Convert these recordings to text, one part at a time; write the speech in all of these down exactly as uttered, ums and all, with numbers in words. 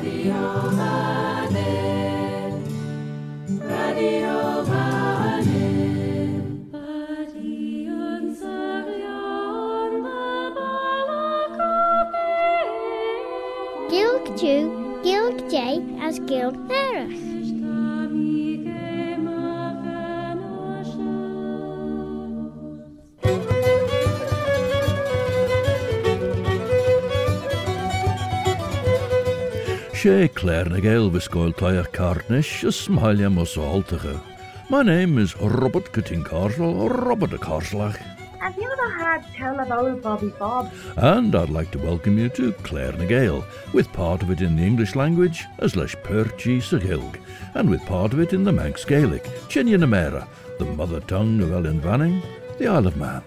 Radio Vannin, Radio Vannin. Badion Sarion Mabalakabe. Gilg Jew, Gilg J as Gilg Nerach. She Claire Nagel Viscoil Tire Carnish, a smilia Mosaltige. My name is Robert Cutting-Carswell, or Robert de Carslach. Have you ever had tell of old Bobby Bob? And I'd like to welcome you to Claire Nagel, with part of it in the English language, as Lesh Perchi Sagilg, and with part of it in the Manx Gaelic, Chinya Namera, the mother tongue of Ellen Vanning, the Isle of Man.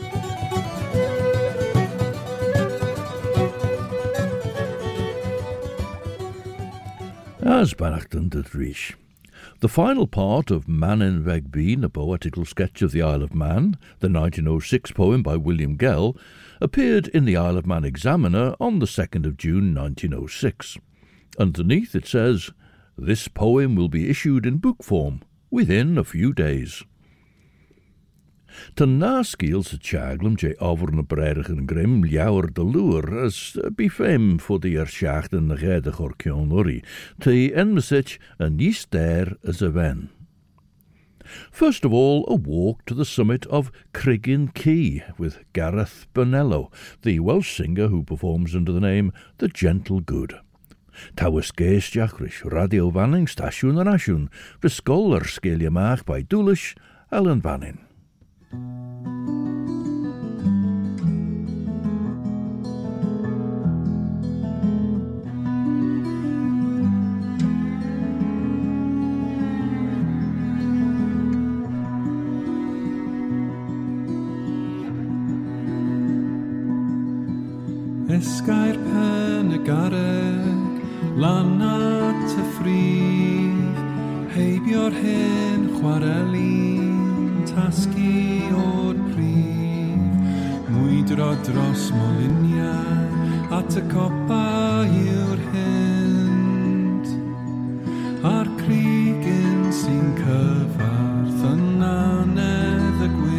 As Banachtan de Drish. The final part of Man in Vegbeen, a poetical sketch of the Isle of Man, the nineteen oh six poem by William Gell, appeared in the Isle of Man Examiner on the second of June nineteen oh six. Underneath it says, "This poem will be issued in book form within a few days." Ten naskiels het chaglum je over na bredigen grim jouwer de loer as befem voor de erschachten na gede gorkionori, te enmesich a nies there as a ven. First of all, a walk to the summit of Criggin Key with Gareth Bonello, the Welsh singer who performs under the name The Gentle Good. Tawys gees jachrish Radio Vanning station en asjoen, bescholler skeelje maag by Doelish, Ellen Vannin. Esgair pen y garreg, lanna ty ffrif, heibio'r hen chwarelin, tasgu o'r prif, mwydro dros moliniau, at y copa yw'r hynt, a'r crigyn sy'n cyfarth yn anedd y gwynt.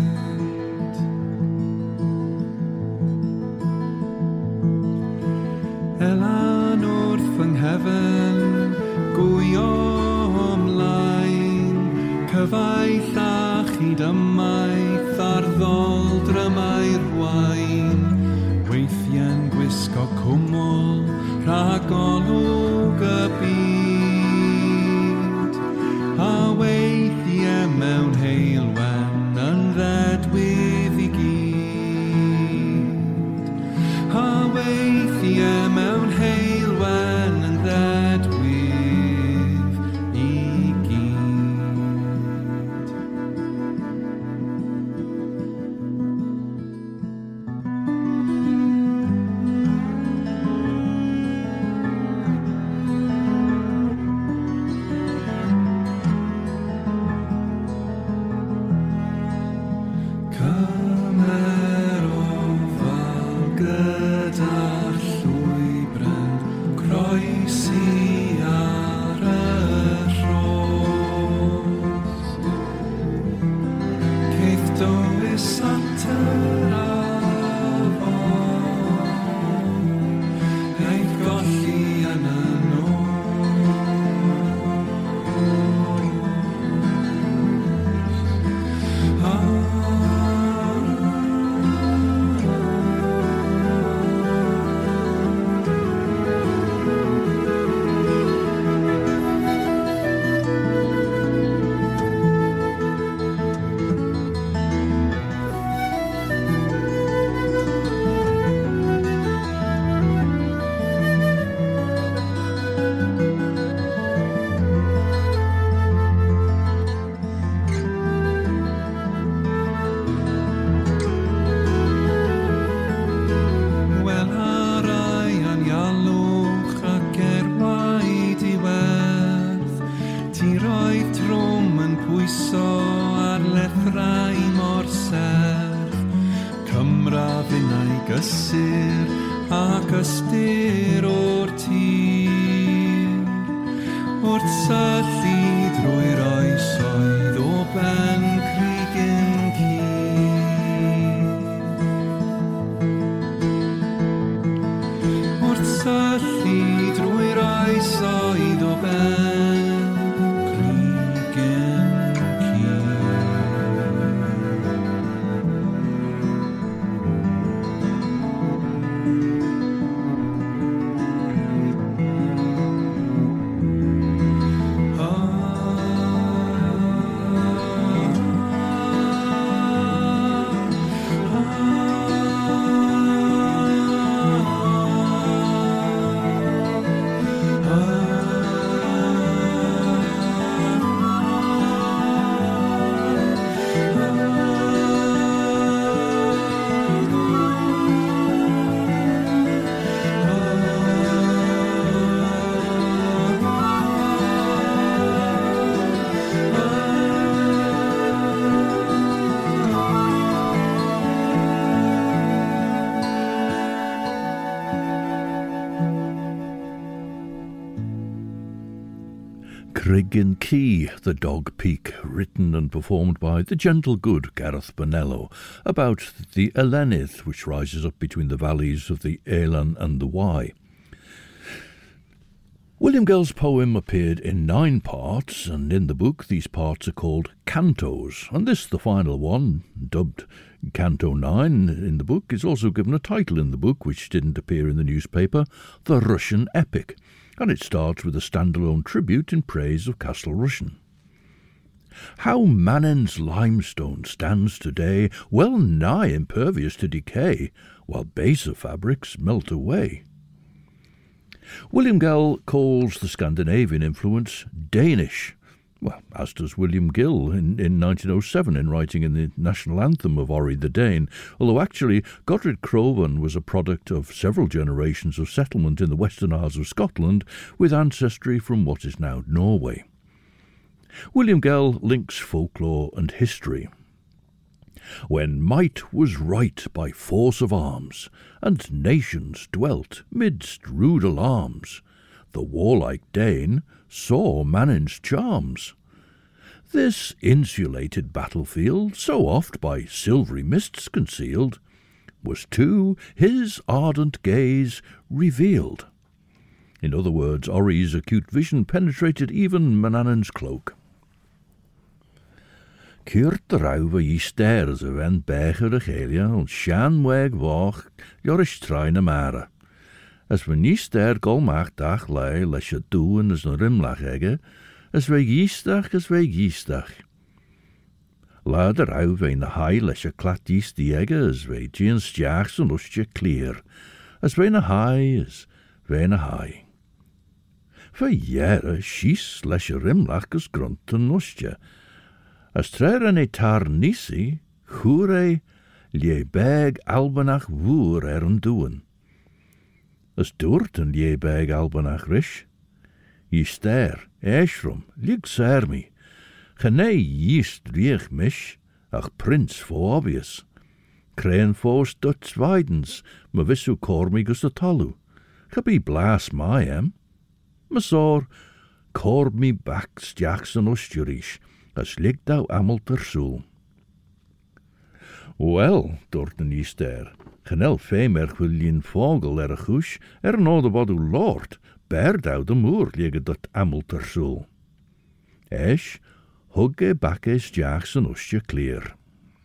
Elan wrth yng nghefn, gwyo ymlaen, cyfaill a chyd ymaith ar ddol drymau'r wain, weithiau'n gwisgo cwmwl rhag olwg y byd, a weithiau mewn heilwen yn ddedwydd i gyd, a weithiau mewn heilwen yn ddedwydd i gyd. Cymer ofal gyda'r llwybren, croesi ar y rhos. Ceith dowys at yr afon, eith golli yn y nos. Wrth syllu drwy'r oesoedd o ben Cregan Key. Wrth syllu drwy'r oesoedd o ben Cregan Key. Cregan Key, The Dog Peak, written and performed by the gentle good Gareth Bonello, about the Elenydd which rises up between the valleys of the Eilean and the Wye. William Gell's poem appeared in nine parts, and in the book these parts are called cantos, and this, the final one, dubbed Canto nine in the book, is also given a title in the book which didn't appear in the newspaper, The Russian Epic, and it starts with a standalone tribute in praise of Castle Rushen. How Manen's limestone stands today, well nigh impervious to decay, while baser fabrics melt away. William Gell calls the Scandinavian influence Danish, well, as does William Gill in, in nineteen oh seven in writing in the national anthem of Orry the Dane, although actually Godred Crovan was a product of several generations of settlement in the Western Isles of Scotland with ancestry from what is now Norway. William Gell links folklore and history. When might was right by force of arms, and nations dwelt midst rude alarms, the warlike Dane saw Manen's charms. This insulated battlefield, so oft by silvery mists concealed, was to his ardent gaze revealed. In other words, Orry's acute vision penetrated even Manannan's cloak. Cuirt de rauwe yi ster ze wen beger de gelia, und shan weg wach, jorish traine mare. As we nie ster golmacht dag lei, les je doen as een rimlach egge, as we giestach, as we giestach. La de rauwe in de hai, les je klat giest die egge, as we jeans jags en ustje clear, as we na hai, as we na hai. Voor jere schies, les je rimlach as grunt en ustje, as treir en e tar nisi, chure, lie beg albanach woer er en doen. As doort en lie beg albanach rish. Ye ster, eishrum, lig sermi. Genei yeast riech mish, ach prins fo obvious. Creen fos Dutch weidens, me vissu cormi gus de talu. Cabi blas my em. Masor, corb mi back stjachs en ustjurish, as lig thou amel ter soel. Wel, doort en ye ster, genel femer gwylien vogel er a chush, er no de bod uw lord, ber thou de moer ligge dat amel ter soel. Esh, hugge backe stjachs en ustje clear.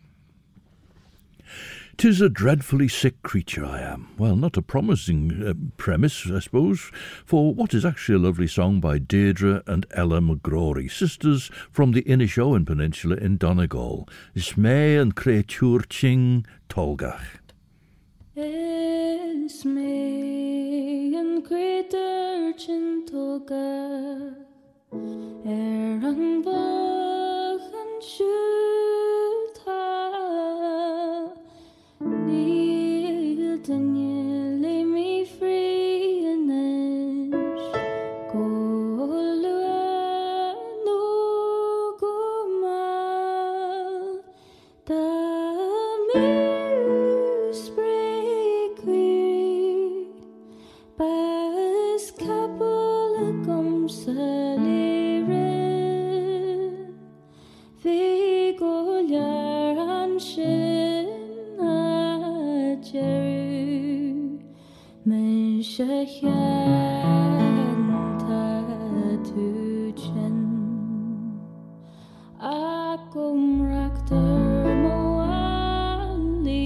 'Tis a dreadfully sick creature I am. Well, not a promising uh, premise, I suppose, for what is actually a lovely song by Deirdre and Ella McGrory, sisters from the Inishowen Peninsula in Donegal. Ismay and Creature Ching Tolgach. Ismay and Creature Ching Tolgach, er an bach an shulta. Neil Daniel, lay me free and then go no go mal. The muse break queer, bas couple of gums. Akum rakter moali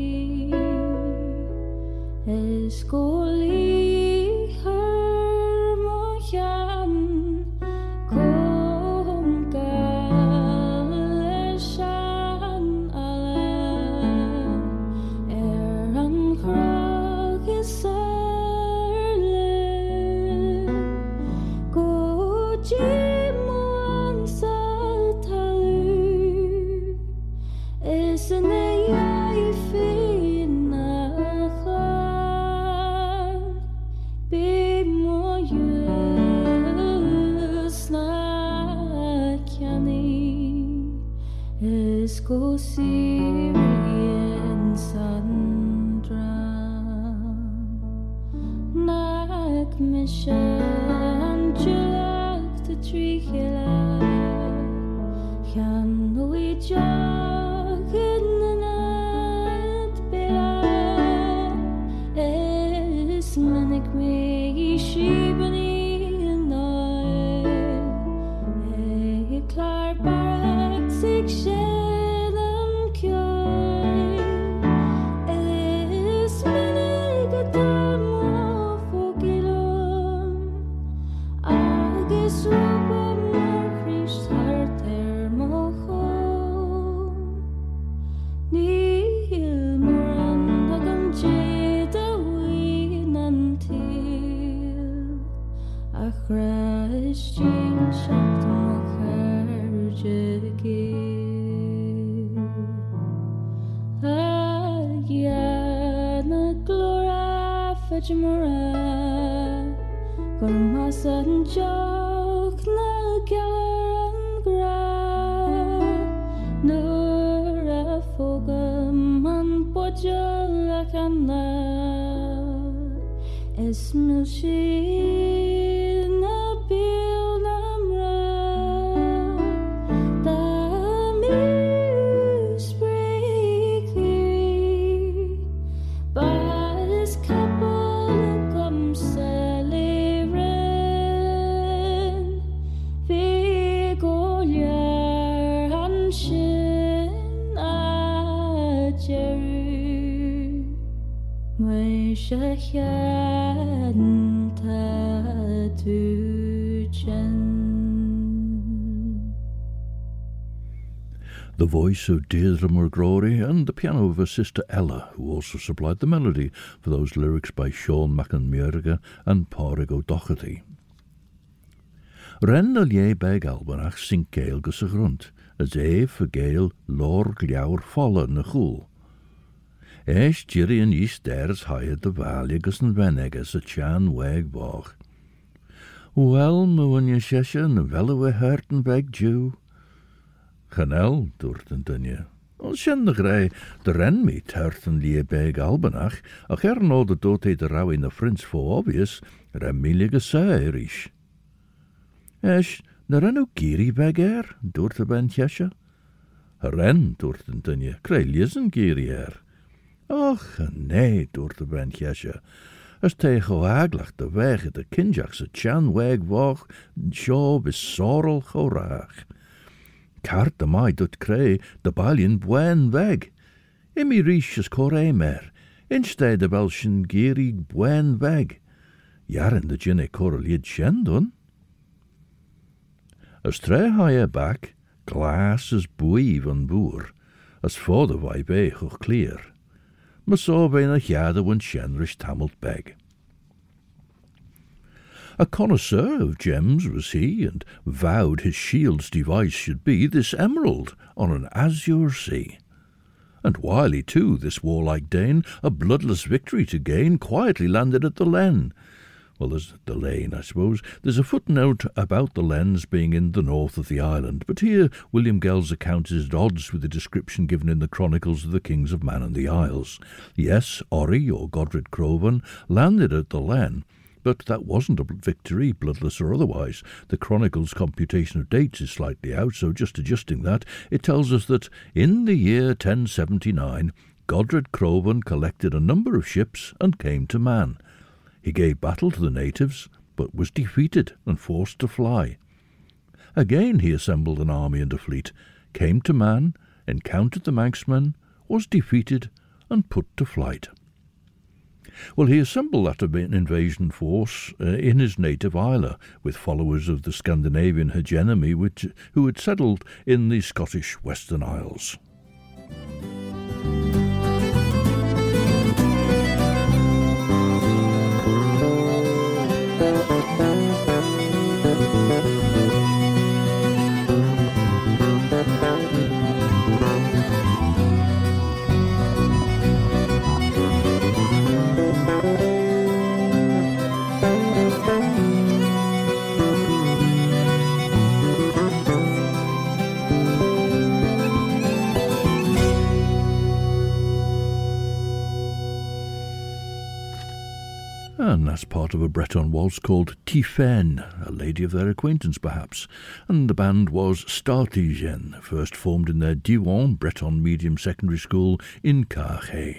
Eskoli her mojan Kum galeshan ala Eran krog isarle Goji Isn't it nachan be more use nakani is go Syrian sandra nak mission julak the tree can we just Manik me shibani and I klar barak sig shelem kyoy es manik atamo fogilom ages robam krish harter mocho nil moran dagam jeda Christian shocked my courage again. Agiana glora fajmara Gormasan jok na galaran gra Nura fogaman pojolakana Esmilshi The voice of Deirdre McGrory and the piano of her sister Ella, who also supplied the melody for those lyrics by Sean McInmurga and Pádraig O'Doherty. Ren a lie beg Albanach sink gael gus a grunt, as e for gael lor gliawr folla na chul. Eis Jerry and East Ders hired the valley gus an venegas a chan weg boch. Well, moon je shesha na velle we herten weg Jew. Chanel, doort en dunje. Al shen de grij, de ren meet herten lie beg Albanach, ach er no de dood he de rauw in de frins for obvious, ren milige sairish. Eis, na ren ook giri beg er, doort de ben shesha. Ren, doort en dunje, krij liesen giri er. Och, nee, doort de ben shesha. As tegen waaglach de weg de kinjachs a chan weg woch, sjo bis sorrel choraach. Kart de mai dut kree de balien buen weg. Imi rish as coré mer, instead de welschen gierig buen weg. Jaren de jinne correlied shendun. As tre haie back, glass as boei van boer, as for de wij beeg och clear. Maar so ben a jade wan shenrish tamelt beg. A connoisseur of gems was he, and vowed his shield's device should be this emerald on an azure sea. And wily too, this warlike Dane, a bloodless victory to gain, quietly landed at the Len. Well, there's the lane, I suppose. There's a footnote about the Lens being in the north of the island, but here William Gell's account is at odds with the description given in the Chronicles of the Kings of Man and the Isles. Yes, Orry, or Godred Crovan, landed at the Len, but that wasn't a victory, bloodless or otherwise. The Chronicles' computation of dates is slightly out, so just adjusting that, it tells us that in the year ten seventy-nine, Godred Crovan collected a number of ships and came to Man. He gave battle to the natives, but was defeated and forced to fly. Again he assembled an army and a fleet, came to Man, encountered the Manxmen, was defeated and put to flight. Well, he assembled that invasion force uh, in his native Islay, with followers of the Scandinavian hegemony which, who had settled in the Scottish Western Isles. And that's part of a Breton waltz called Tiphaine, a lady of their acquaintance perhaps, and the band was Startigen, first formed in their Diwan Breton Medium Secondary School in Carhaix.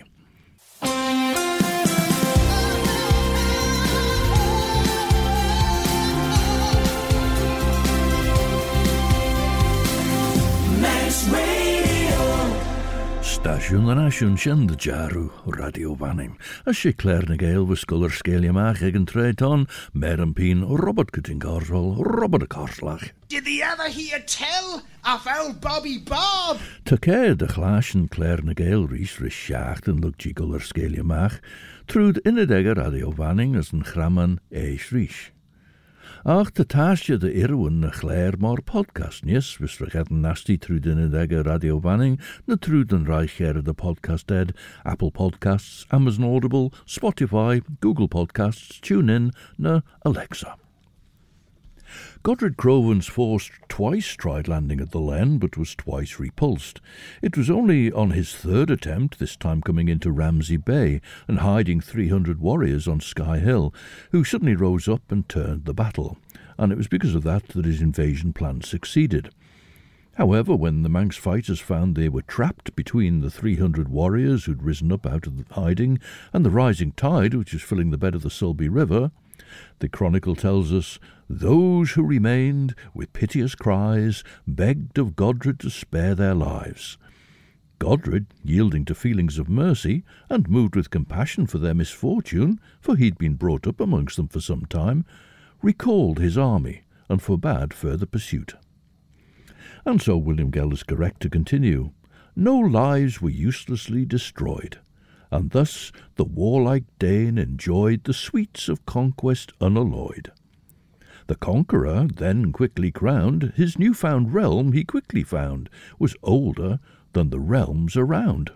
Stasiwn yn asiwn sy'n dy jarw Radio Vannim. A si Claire na Gael fy sgol yr sgeiliamach ag yn tre ton, mer yn pin Robert Cutting Corswell, Robert y Corslach. Did the other hear tell of old Bobby Bob? Ta ceir dy chlas yn Claire na Gael rhys rhys siacht yn lwg gigol yr sgeiliamach, trwyd unedeg y Radio Vanning as yn chraman eis rhys. Ach, ta tasje de irwyn na chléir mar podcast nies, vis rachet yn nasty trwyd yn edeg Radio Vanning, na trwyd yn reich er de podcast ed, Apple Podcasts, Amazon Audible, Spotify, Google Podcasts, TuneIn, na Alexa. Godred Crovan's force twice tried landing at the Len, but was twice repulsed. It was only on his third attempt, this time coming into Ramsey Bay and hiding three hundred warriors on Sky Hill, who suddenly rose up and turned the battle, and it was because of that that his invasion plan succeeded. However, when the Manx fighters found they were trapped between the three hundred warriors who'd risen up out of hiding and the rising tide which was filling the bed of the Sulby River, the chronicle tells us, those who remained, with piteous cries, begged of Godred to spare their lives. Godred, yielding to feelings of mercy, and moved with compassion for their misfortune, for he'd been brought up amongst them for some time, recalled his army, and forbade further pursuit. And so William Gell is correct to continue. No lives were uselessly destroyed, and thus the warlike Dane enjoyed the sweets of conquest unalloyed. The conqueror, then quickly crowned, his new-found realm he quickly found was older than the realms around.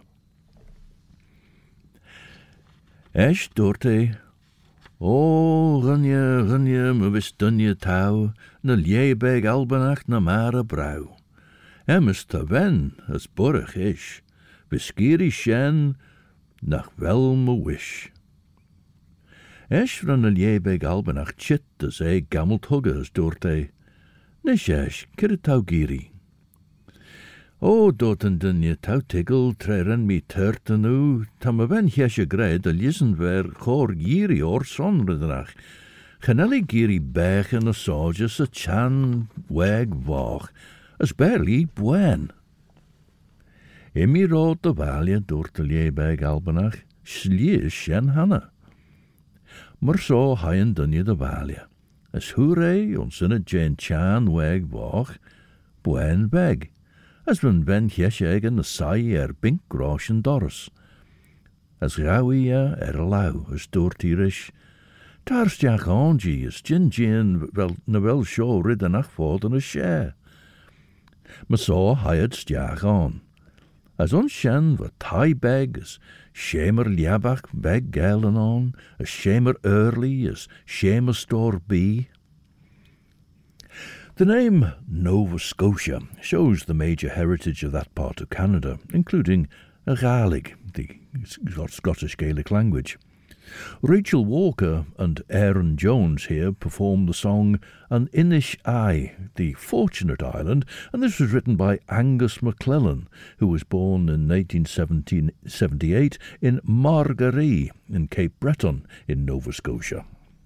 Esh dorte, o runje, runje, me vis dunje tau, na liebeg albanach na mare brau. Emmes ta ven, as burrig ish, viskiri shen, nach wel me wish. Esh van een liebeg albanach chit as e gammelt huggers dorte, nish esh, kir tau giri. O dorten dunje tau tigel treren mi turten u, tam a ven hesje gred a lisen ver chor giri or sonredrach, genelli giri bech en a soges a chan weg vach, as barely buen. Imi rood de valje door te liebeg albanach, slie shen hanna. Maar zo haien dunje de valje, as hoerei ons in het jen chan weg vach, buen weg. As van ben jeseg en de saai er bink grosh en doris. As gawi er lau, as doortirish. Tars jak onji, as gin gin wel na wel show ridden achvood en a share. Maar zo hired stjag on. As ons shen wat thai beg, as shamer liabach beg galen on, as shamer early, as shamer store be. The name Nova Scotia shows the major heritage of that part of Canada, including a Gaelic, the Scottish Gaelic language. Rachel Walker and Aaron Jones here performed the song An Inish Eye, the Fortunate Island, and this was written by Angus MacLellan, who was born in eighteen seventy-eight in Margaree in Cape Breton in Nova Scotia.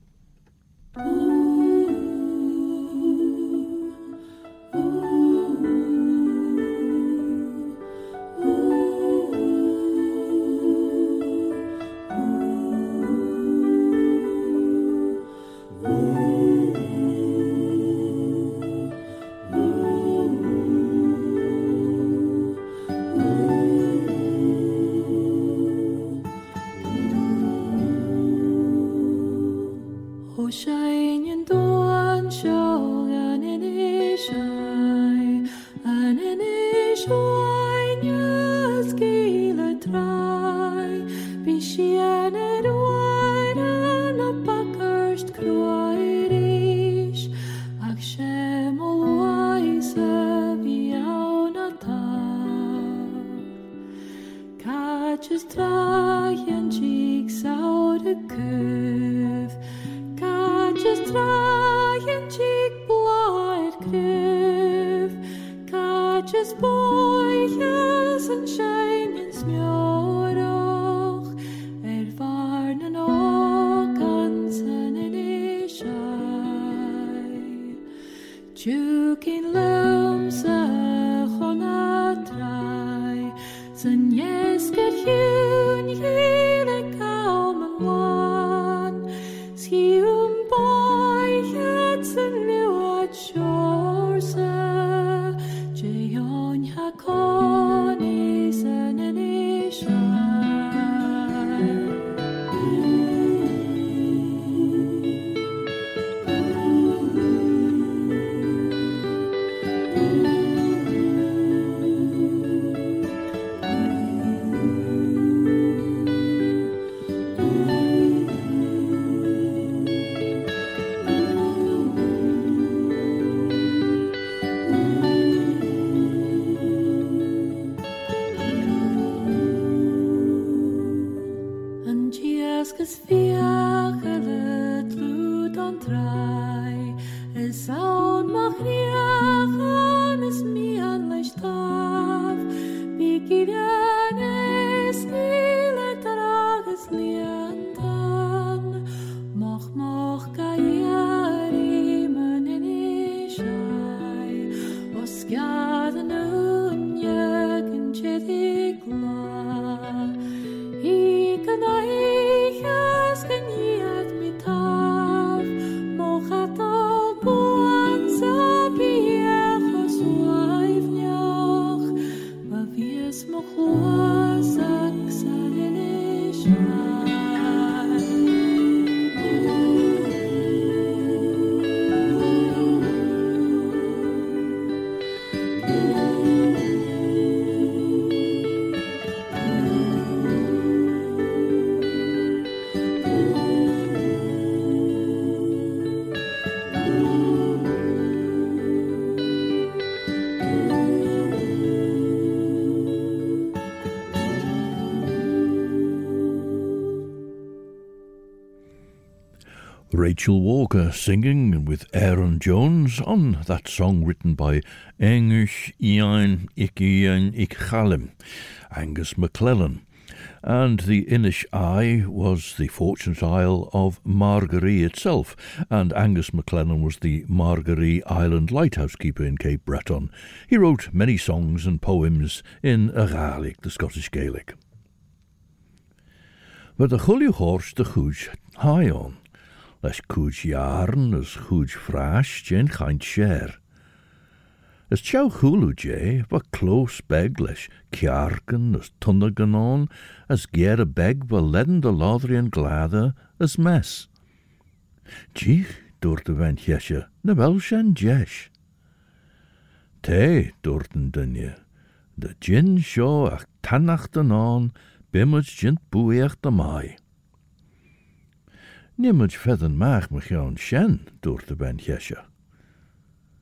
Rachel Walker singing with Aaron Jones on that song written by Angus Ian Ikian Ikhalim, Angus MacLellan. And the Inish Eye was the Fortunate Isle of Margaree itself, and Angus MacLellan was the Margaree Island lighthouse keeper in Cape Breton. He wrote many songs and poems in a Gaelic, the Scottish Gaelic. But the chulliu horse de chuj high on. Les cúj jaren as cúj frash jen chaint share. As chow chulu jay, va close beg les kiarken as tunnagan on, as ger a beg va ledden de lodrian glada as mess. Gich, door de went jesje, na wel shen jesh. Te, doorten dunje, de gin show ach tannachten on, bimmage jint boeach de mai. Nimmage feathen maag me gaan shen, door de went jesje.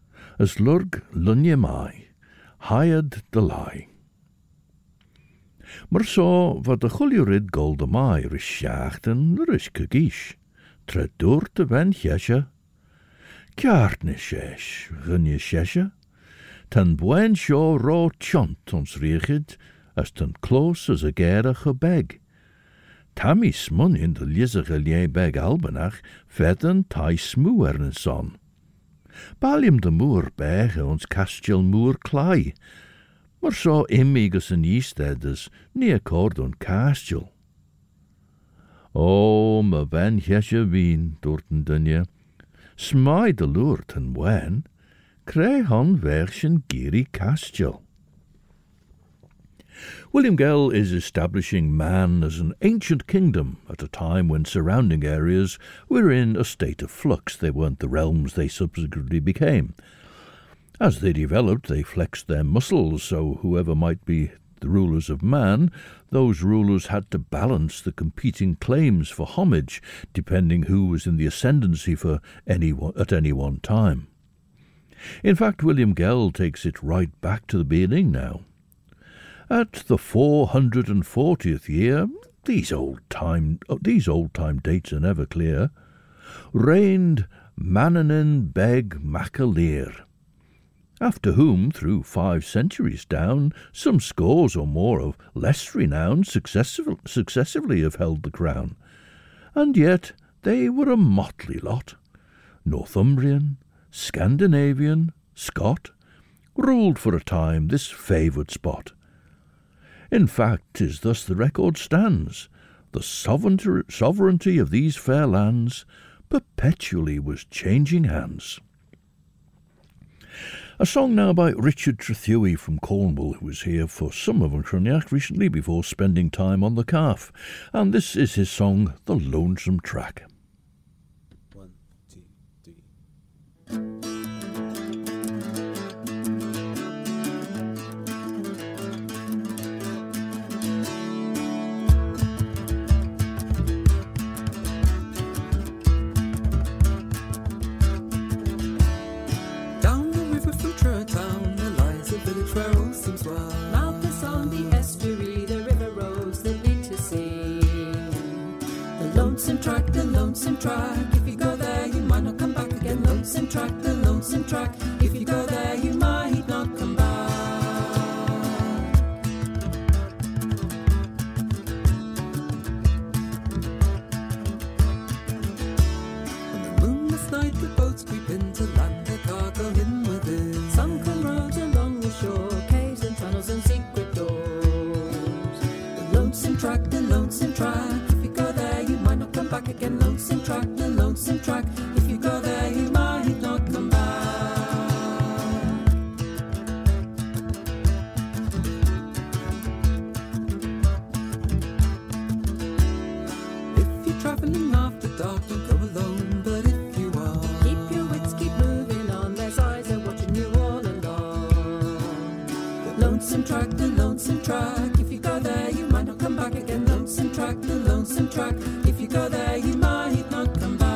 As lurg lunje mai, hired de lie. Maar so wat de chuljurid golde mai rishachten riske gish. Tred door te wen jesje. Kjaartne shesh, gunje shesje. Ten buen sho ro chont ons riechid, as ten close as a gera gebeg. Tammy smun in de lizige lie beg albanach, vetten tai smoo ern son. Balium de moer bege ons kastjel moer klei, maar so immigus en easteders nie akkoord on kastjel. O, me wen jesje wien, dorten dunje, smai de loert en wen, krijg han version giri kastjel. William Gell is establishing man as an ancient kingdom at a time when surrounding areas were in a state of flux. They weren't the realms they subsequently became. As they developed, they flexed their muscles, so whoever might be the rulers of man, those rulers had to balance the competing claims for homage, depending who was in the ascendancy for any one, at any one time. In fact, William Gell takes it right back to the beginning now. At the four hundred and fortieth year, these old time these old time dates are never clear, reigned Manannán Beg Mac-Alir, after whom, through five centuries down, some scores or more of less renown successive, successively have held the crown, and yet they were a motley lot. Northumbrian, Scandinavian, Scot, ruled for a time this favoured spot. In fact, 'tis thus the record stands. The sovereignty of these fair lands perpetually was changing hands. A song now by Richard Trethewey from Cornwall, who was here for some of Uncroniac recently before spending time on the calf. And this is his song, The Lonesome Track. One, two, three. Track, the lonesome track. If you go there, you might not come back again. Lonesome track, the lonesome track. If you go there, you might not come back. On the moonless night, the boats creep into land, their cargo hidden within. Some come round along the shore, caves and tunnels and secret doors. The lonesome track, the lonesome track. Back again, lonesome track, the lonesome track. If you go there, you might not come back. If you're travelling after dark, don't go alone. But if you are, keep your wits, keep moving on. There's eyes are watching you all along. The lonesome track, the lonesome track. If you go there, you might not come back again. Lonesome track, the lonesome track. If you go there, you might not come back.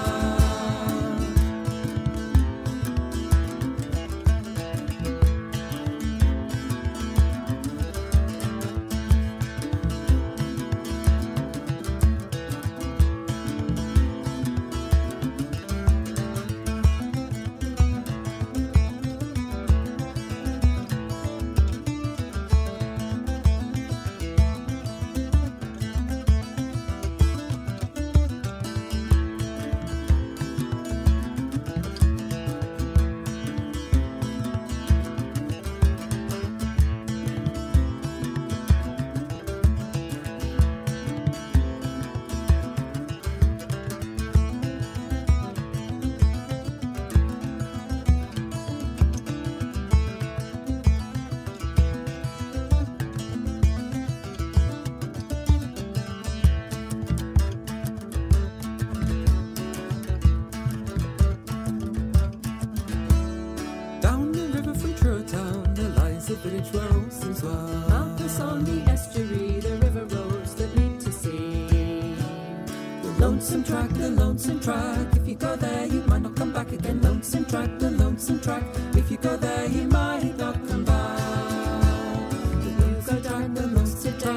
Village where oceans were. Mountains on the estuary, the river roads that lead to sea. The lonesome track, the lonesome track. If you go there, you might not come back again. Lonesome track, the lonesome track. If you go there, you might not come back. The wheels go down the lonesome track.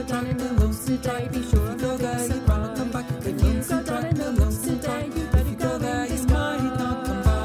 down in the lost today, be sure to go there, you might come back. If you go down in the lost today, you better go there, you might not come back.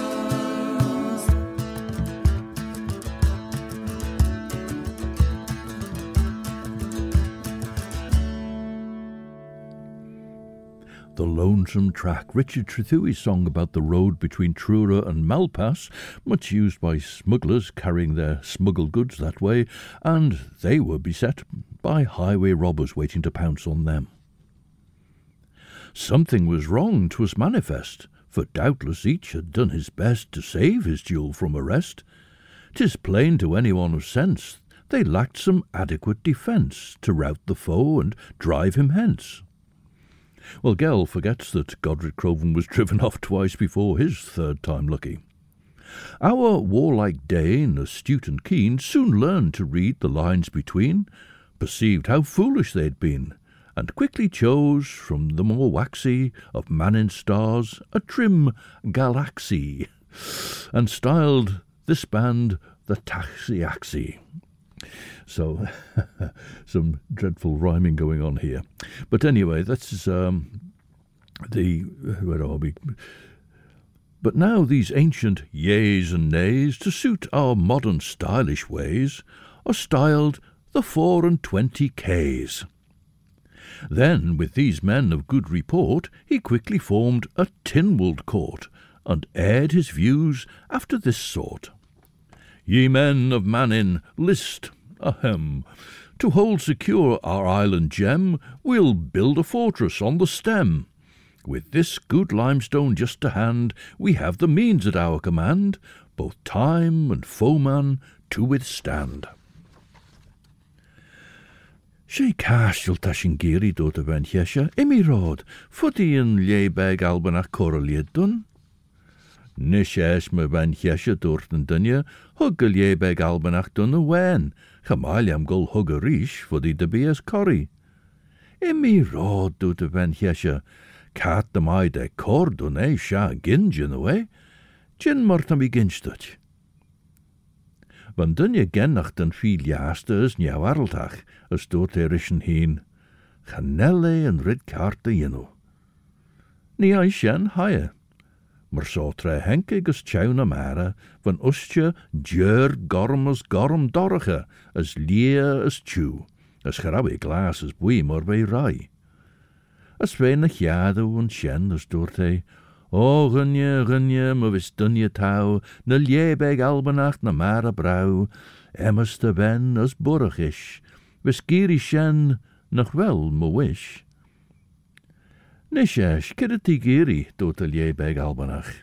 The Lonesome Track, Richard Trethewey's song about the road between Truro and Malpass, much used by smugglers carrying their smuggled goods that way, and they were beset by highway robbers waiting to pounce on them. Something was wrong, 'twas manifest, for doubtless each had done his best to save his jewel from arrest. 'Tis plain to anyone of sense they lacked some adequate defence to rout the foe and drive him hence. Well, Gell forgets that Godric Crovan was driven off twice before his third time lucky. Our warlike Dane, astute and keen, soon learned to read the lines between, perceived how foolish they'd been, and quickly chose from the more waxy of Manin stars a trim galaxy, and styled this band the Taxiaxi. So, some dreadful rhyming going on here. But anyway, that's um, the... where are we? But now these ancient yeas and nays, to suit our modern stylish ways, are styled the four and twenty Ks. Then, with these men of good report, he quickly formed a Tynwald court, and aired his views after this sort. Ye men of Manin, list, ahem, to hold secure our island gem, we'll build a fortress on the stem. With this good limestone just to hand, we have the means at our command, both time and foeman to withstand. Sé castell ta sin géirí dóta bhain cheise, imi rád, fudí an léibeg albanach coraliad dun. Nis eis me bhain cheise dúirt an dunne, hug go léibeg albanach dun a bhain, chamailiam gul hug a ríis fudí de bías corri. Imi rád dóta bhain cheise, cat de mai de cor dun é sea gingin away, gin martam i ginstut. Van dunne gennach den viel jaaste is njauwarltach, as doort erischen heen, chanelle en rid kaarte jinno. Ni ai shen haie, maar so tre henke gus tjauna mare, van ustje djur gorm as gorm dorge, as lie as tju, as gerawe glas as bui maar bij rai. As weinig jado en shen as doort hij, O gunje, gunje, me vis dunje touw, na liebeg albenacht na mare brauw, emmers te wen as burg is, vis giri shen nog wel me wish. Nishesh, kidde giri, doet de liebeg albenach.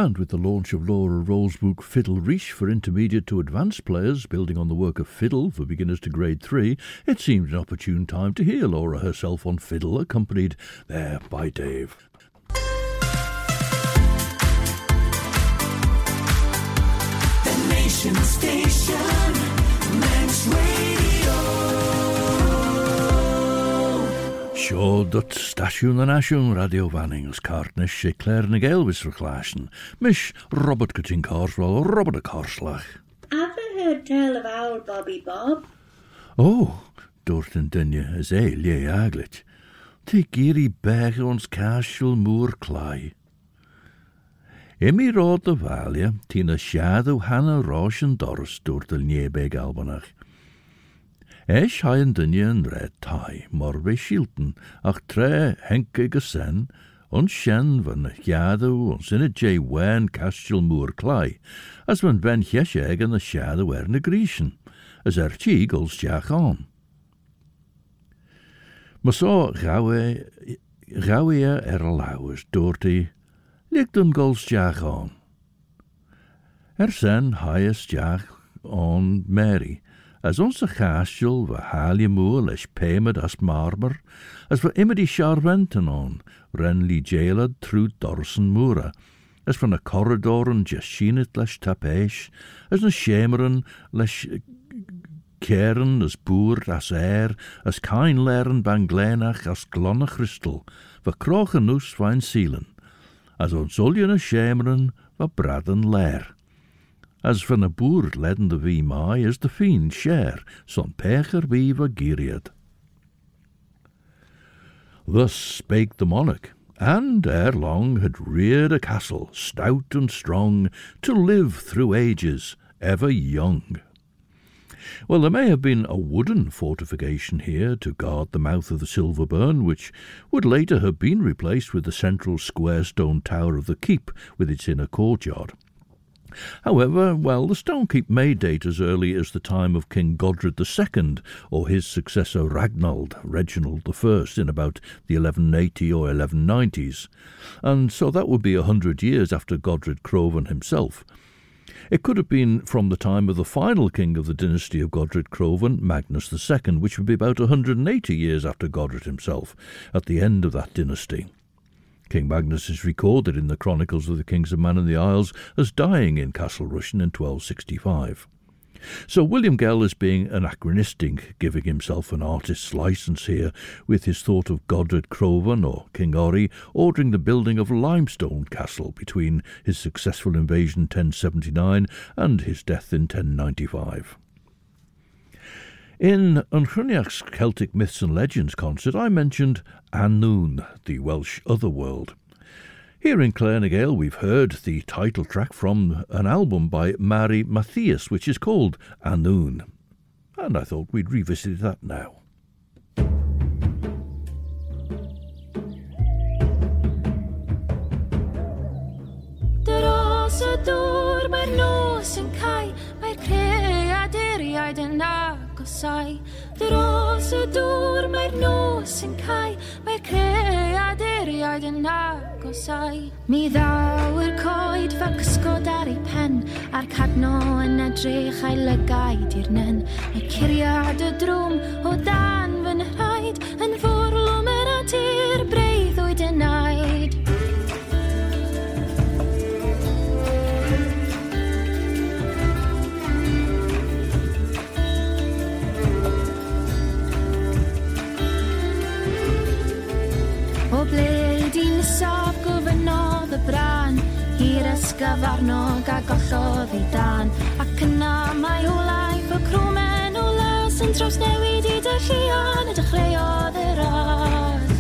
And with the launch of Laura Roll's book Fiddle Reach for intermediate to advanced players, building on the work of fiddle for beginners to grade three, it seemed an opportune time to hear Laura herself on fiddle, accompanied there by Dave. The Nation Station, Manx Radio. Sure dat station en nation Radio Vanning as Cartnish sé Claire na Gaelvis verklaasjen. Mish Robert Cutting Carswell, Robert a Carslach. Ever heard tell of owl Bobby Bob? Oh, Dorten Dinje is e lie aglet. Te giri beg ons casual moor clay. Emi rod de valia, tina shadow hanna rosh en doris door de niebeg albanach. Eis haien dinje en red tai, morbe shilten, ach tre henke gesen, ons shen van de shadow ons in a jay wen casual moor clay, as van ben jeseg en de shadow er na Grecian, as er chigels jach on. Maar zo gauwe, gauwe er alauwes door die ligt een golsjag aan. Er zijn highest jag on Mary, as onze gastel we halje moel as pemed as marmer, as we immer die charventen on, ren li jailad through dorsen moera, as van a corridoren jashinet les tapesh, as na shemeren les keren as boer as air, as kain leren banglenach as glonne christel, we krochen noes van zielen, as ons zuljen a shemeren we braden leer. As van a boer ledden de wie mai as de fien share, son pecher wie we giriad. Thus spake the monarch, and ere long had reared a castle, stout and strong, to live through ages, ever young. Well, there may have been a wooden fortification here to guard the mouth of the Silver Burn, which would later have been replaced with the central square stone tower of the keep with its inner courtyard. However, well, the stone keep may date as early as the time of King Godred the Second, or his successor Ragnald, Reginald the First, in about the eleven eighty or eleven nineties, and so that would be a hundred years after Godred Crovan himself. It could have been from the time of the final king of the dynasty of Godred Crovan, Magnus the Second, which would be about a hundred and eighty years after Godred himself, at the end of that dynasty. King Magnus is recorded in the Chronicles of the Kings of Man in the Isles as dying in Castle Rushen in twelve sixty-five. So William Gell is being anachronistic, giving himself an artist's license here with his thought of Godred Crovan or King Orry ordering the building of a limestone castle between his successful invasion ten seventy-nine and his death in ten ninety-five. In Unchryniach's Celtic Myths and Legends concert, I mentioned Annwn, the Welsh otherworld. Here in Clare na Gael, we've heard the title track from an album by Mary Matthias, which is called Annwn, and I thought we'd revisit that now. Sai, dros y dŵr mae'r nos yn cau, mae'r creaduriaid yn agosau. Mi ddaw yr coed fel cysgod ar ei pen, a'r cadno yn edrych a'i lygaid i'r nen. Mae curiad y drwm o dan fy nhraed, yn fwrlwm yr adur breuddwyd yn naid. O ble di nesaf gofynodd y bran, hir ysgafarnog a gollodd ei dan, ac yna mae olaeth o crwmen o las yn trawsnewid i dylluan y dechreuodd y ras.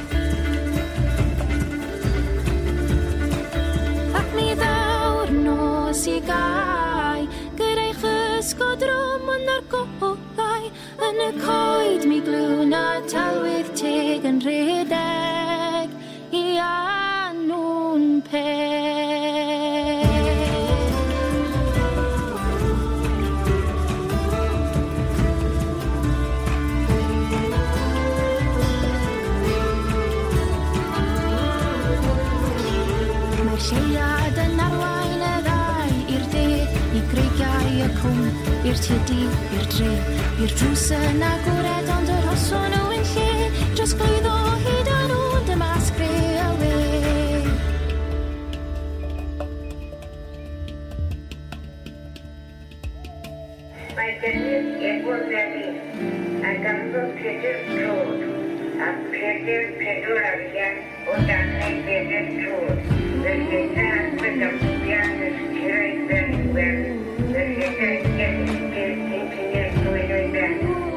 Ac mi ddaw'r nos i gau, gyrra'i chysgo drwm yn ar golau, yn y coed mi glwn a talwydd teg yn rhedeg i Annwn peg. Mae'r sieiad yn arwain I greigiau y cwm, i'r tidi, i'r dre, i'r drws yn agored ond yr hoson nhw yn lle, dros glwydd o hyd yn nhw'n dyma sgreu awe. Mae gennyf Edward Lenny a ganddo Peter Trod a Peter Pedwar arian o dannau Peter Trod. Yr hynna yn fydamdian ys tirau ben wen. Yr hynna yn gennyfdir ein cynnau dwy'n o'i ben.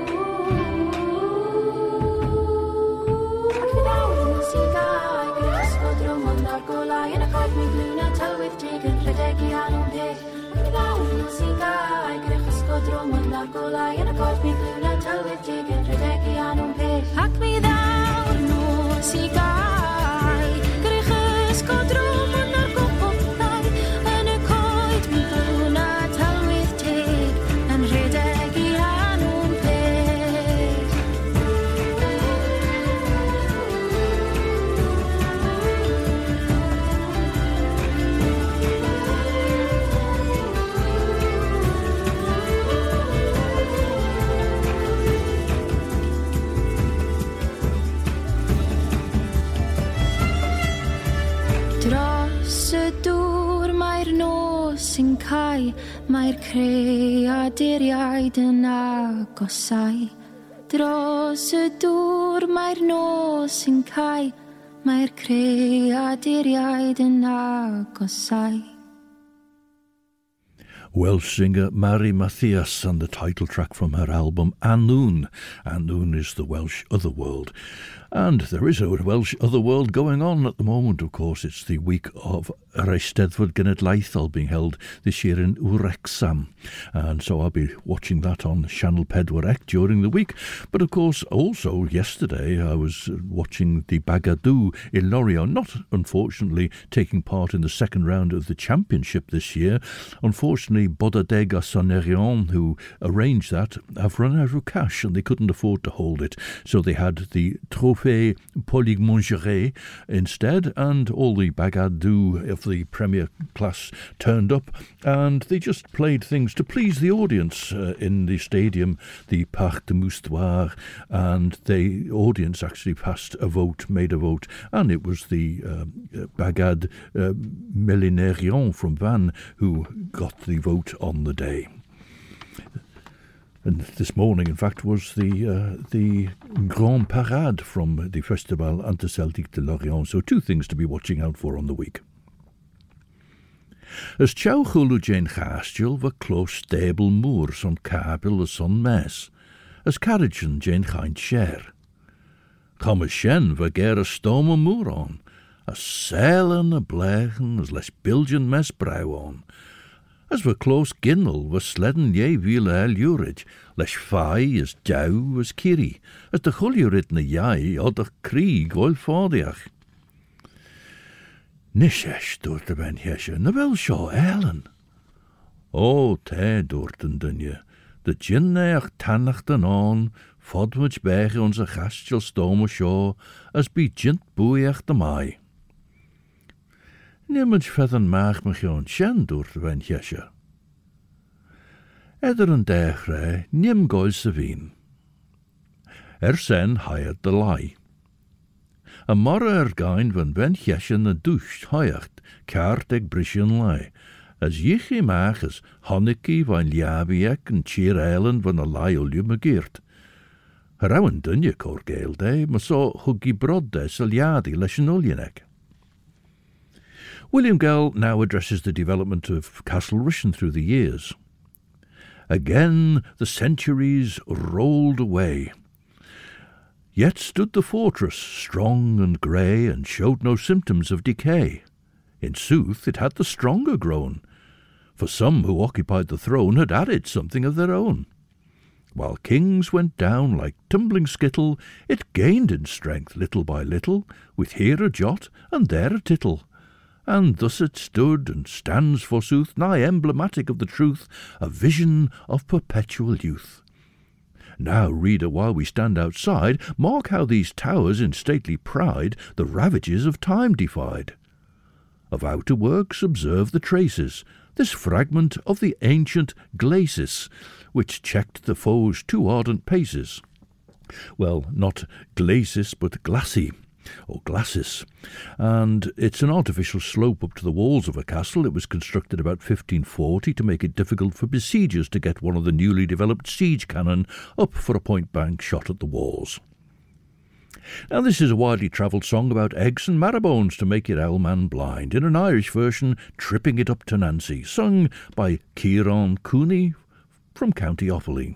Ac fydd awr yn si gau, gyda ysgod rwmond ar golau yn y corff mi glwn a tywydd teg yn rhedeg i anw'n peth. Fydd awr yn si gau, gyda ysgod rwmond ar golau yn y corff mi glwn a tywydd teg yn rhedeg i anw'n peth. Ac mi ddawr nhw si gau, gyda ysgod rwmond ar golau yn y coed mi glwn a tywydd teg yn rhedeg i anw'n peth. Dros y dŵr mae'r nos yn cau, mae'r creaduriaid yn agosau. Dros y dŵr mae'r nos yn cau, mae'r creaduriaid yn agosau. Welsh singer Mary Mathias and the title track from her album Annwn. Annwn is the Welsh Otherworld. And there is a Welsh Otherworld going on at the moment, of course. It's the week of yr Eisteddfod Genedlaethol being held this year in Wrexham. And so I'll be watching that on Channel four C during the week. But of course, also yesterday I was watching the Bagadoo in Lorient, not unfortunately taking part in the second round of the championship this year. Unfortunately, Bodadeg Sonerion, who arranged that, have run out of cash and they couldn't afford to hold it. So they had the Trophée Polymongeré instead, and all the Bagadoo of the Premier class turned up, and they just played things to please the audience uh, in the stadium, the Parc de Moustoir, and the audience actually passed a vote, made a vote, and it was the uh, Bagad uh, Millenarion from Vannes who got the vote on the day. And this morning, in fact, was the uh, the Grand Parade from the Festival Anticeltique de Lorient. So two things to be watching out for on the week. As Chow Chulu Jane Chastil va close stable moors on Kabil the son mes, as Carrigan Jane Hind share. Come a shen va ger a storm a moor on, a sail and a blechen as less billion mes brow on. As we close ginnel was sledden ye veal el urage, lesh fai as dow as kiri, as the chuliurit na yai or the krieg oil fordiach. Nishesh doort de ben hesje, na wel shaw ellen. O te doorten dunje, de jinneach tannach den on, fodwich bege onze gastel stome shaw, as be jint boeach de mai. Nimmage feathen maag me gewoon shen door de wen hesje. Eder een degre, nim goil se veen. Er sen hired de lai. A morre er gein van wen hesje na doucht hired, kaart eg brisjen lai. As jichi maag as honniki van liabiek en cheer eilen van a lai oljume geert. Herawen dunje kor geil de, maar so huggy brodde saljadi leshen oljenek. William Gell now addresses the development of Castle Rushen through the years. Again the centuries rolled away. Yet stood the fortress, strong and grey, and showed no symptoms of decay. In sooth, it had the stronger grown, for some who occupied the throne had added something of their own. While kings went down like tumbling skittle, it gained in strength little by little, with here a jot and there a tittle. And thus it stood and stands, forsooth, nigh emblematic of the truth, a vision of perpetual youth. Now, reader, while we stand outside, mark how these towers in stately pride the ravages of time defied. Of outer works observe the traces, this fragment of the ancient glacis, which checked the foe's too ardent paces. Well, not glacis, but glacis, or glacis, and it's an artificial slope up to the walls of a castle. It was constructed about fifteen forty to make it difficult for besiegers to get one of the newly developed siege cannon up for a point-blank shot at the walls. Now, this is a widely travelled song about eggs and marrowbones to make your owl man blind, in an Irish version, Tripping It Up to Nancy, sung by Ciarán Cooney from County Offaly.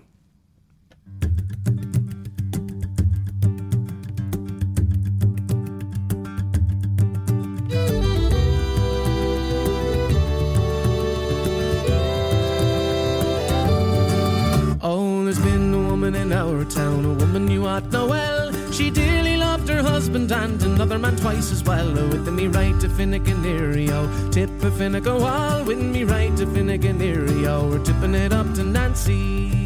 Oh, there's been a woman in our town, a woman you ought know well. She dearly loved her husband and another man twice as well. Oh, with me right to Finnegan Erie, oh, tip a Finnegan wall. With me right to Finnegan Erie, oh, we're tipping it up to Nancy.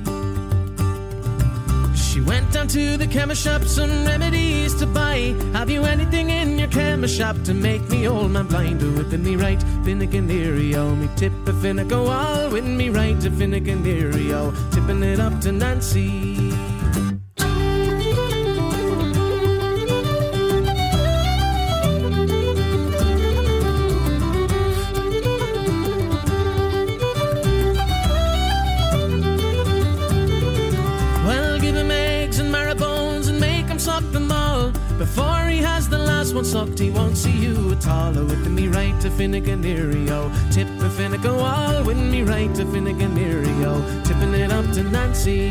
She went down to the chemist shop, some remedies to buy. Have you anything in your chemist shop to make me old man blind? Oh, with me right, Finnegan Erie, oh, me tip a Finnegan wall. With me right to Finnegan Erie, oh, tipping it up to Nancy. Before he has the last one sucked, he won't see you at all. Oh, with me right to Finnegan Erie, oh, tip a Finnegan wall. With me right to Finnegan Erie, oh, tipping it up to Nancy.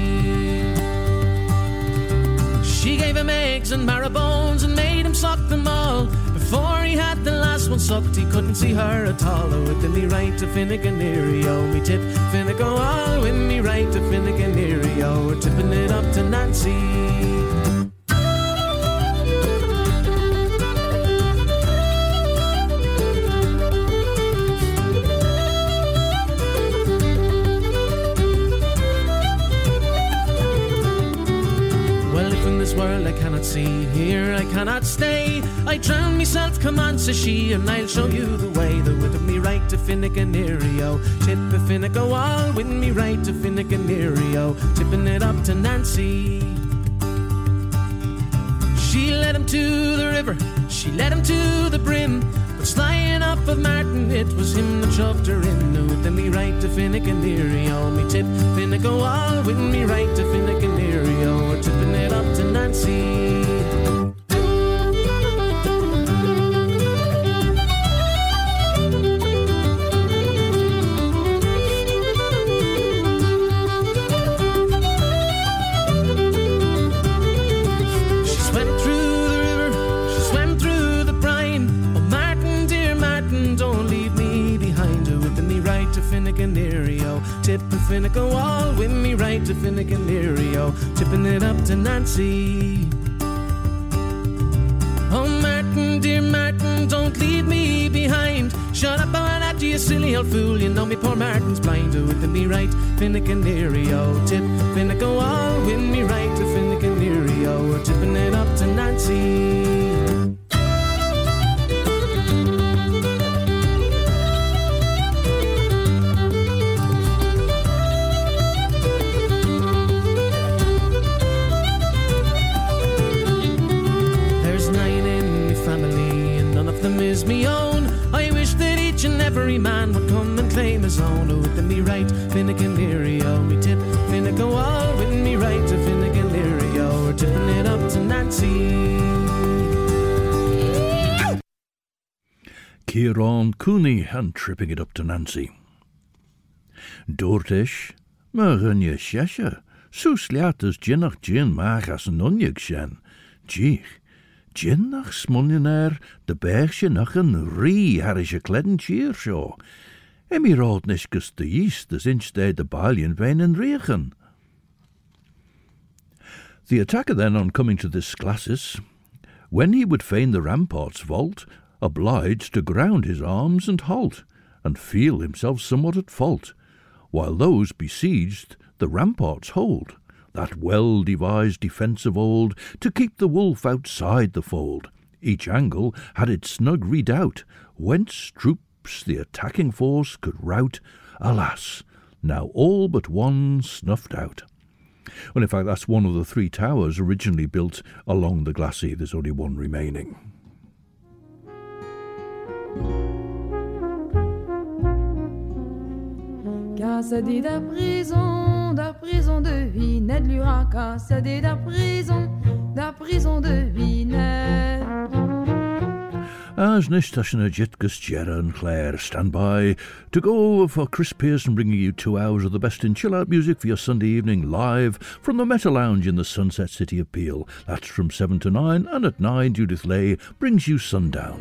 She gave him eggs and marrowbones and made him suck them all. Before he had the last one sucked, he couldn't see her at all. Oh, with me right to Finnegan Erie, oh, me tip Finnegan wall. With me right to Finnegan Erie, oh, we're tipping it up to Nancy. World I cannot see, here I cannot stay. I drown myself, come on, says she, and I'll show you the way. The with me right to Finnegan Erie, oh, tip a Finnegan wall. With me right to Finnegan Erie, oh, tipping it up to Nancy. She led him to the river, she led him to the brim, but slying up of Martin, it was him that shoved her in. No, with me right to Finnegan Erie, oh, me tip Finnegan wall. With me right to Finnegan Erie, oh, we're tipping it up to Nancy. Finnegan Erie, oh, tip a Finnegan wall. With me right to Finnegan Erie, oh, tipping it up to Nancy. Oh, Martin, dear Martin, don't leave me behind. Shut up, oh, that you silly old fool. You know me, poor Martin's blind. Oh, with me right, Finnegan Erie, oh, tip Finnegan wall. With me right to Finnegan Erie, oh, we're tipping it up to Nancy. Is me own. I wish that each and every man would come and claim his own. Oh, with me right, Finnegan Erie, oh, me tip Finnegan wall. With me right to Finnegan Erie, oh, we're tipping it up to Nancy. Ciarán Cooney and Tripping It Up to Nancy. Dúirteis, má rinne seise, sús leatas ginnach gin maach as an oniag shen. Gích, gin nach smullion de bergje nach een rie harische kledden cheer sjo. En mi rood niskus de yeast as instead de ballion vein en regen. The attacker then, on coming to this glacis, when he would fain the ramparts vault, obliged to ground his arms and halt, and feel himself somewhat at fault, while those besieged the ramparts hold, that well-devised defence of old, to keep the wolf outside the fold. Each angle had its snug redoubt, whence troop troops the attacking force could rout, alas, now all but one snuffed out. Well, in fact, that's one of the three towers originally built along the glacis. There's only one remaining. Cassé da prison, da prison de vie, Ned Lura, cassé da prison, da prison de vie, Ned. As nish tashin jitgus Jera and Claire stand by to go for Chris Pearson bringing you two hours of the best in chill-out music for your Sunday evening live from the Meta Lounge in the Sunset City of Peel. That's from seven to nine, and at nine Judith Lay brings you Sundown.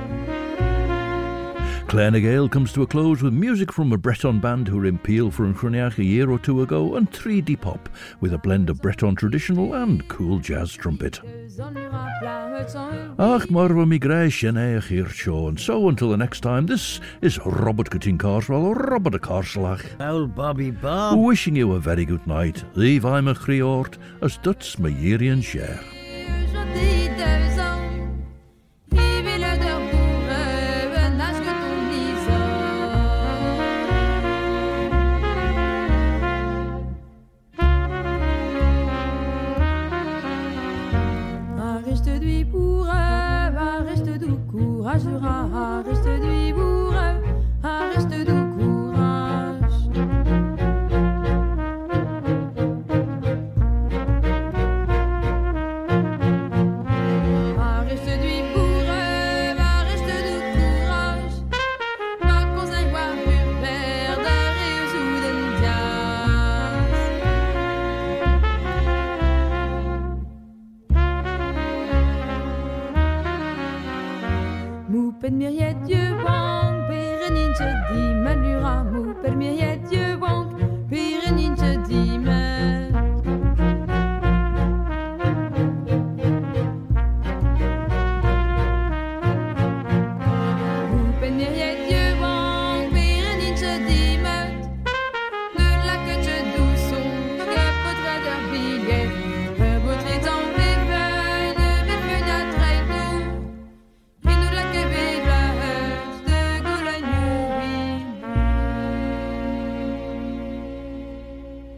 Claire Nagale comes to a close with music from a Breton band who were in Peel for Cruniach a year or two ago, and three D pop with a blend of Breton traditional and cool jazz trumpet. Ach, marwa mi grei shene hier show, and so until the next time, this is Robert Cutting Carswell, Robert a Carslach. Old Bobby Bob. Wishing you a very good night. Leave I'm a Chriort, as Duts my Yerian share.